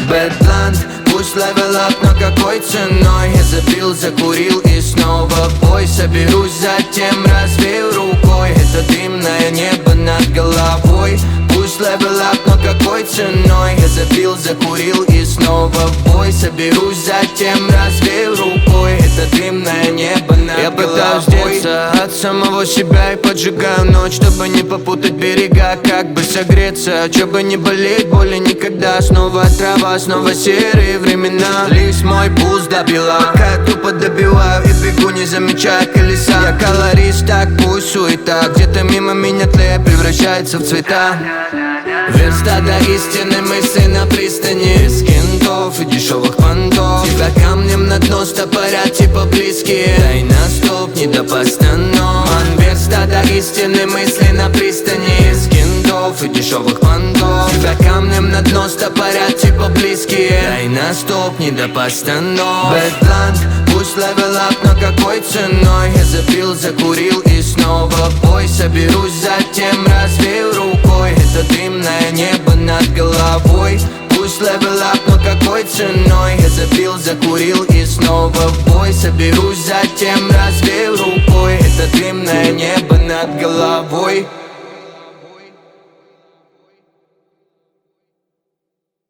Бэдланд, пусть level up, но какой ценой? Я забил, закурил и снова в бой. Соберусь, затем развею рукой это дымное небо над головой. Пусть level up, но какой ценой? Я забил, закурил и снова в бой. Соберусь, затем развею рукой это дымное небо над головой. Я пытаюсь деться от самого себя и поджигаю ночь, чтобы не попутать берега, как бы согреться, чтобы не болеть боли никогда. Снова трава, снова серые времена. Лишь мой пульс добила, пока я тупо добиваю и бегу, не замечая колеса. Я колорист, так пусть суета где-то мимо меня тлеет, превращается в цвета. Верста до истины, мысли на пристани, без кентов и дешевых понтов. Тебя камнем на дно стопорят, типа близкие. Дай на стоп, не до постанов. Верста до истины, мысли на пристани, без кентов и дешевых понтов. Тебя камнем на дно стопорят, типа близкие. Дай на стоп, не до постанов. Бэдланд, пусть level up, но какой ценой? Я забил, закурил и снова в бой. Соберусь, затем развею рукой это дымное небо над головой. Пусть level up, но какой ценой? Я забил, закурил и снова в бой. Соберусь, затем развею рукой это дымное небо над головой.